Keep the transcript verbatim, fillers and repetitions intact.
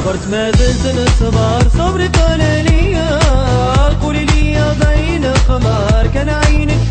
صبرت ما زلت نصبر صبرك على ليا قولي لي بين خمار كان عينك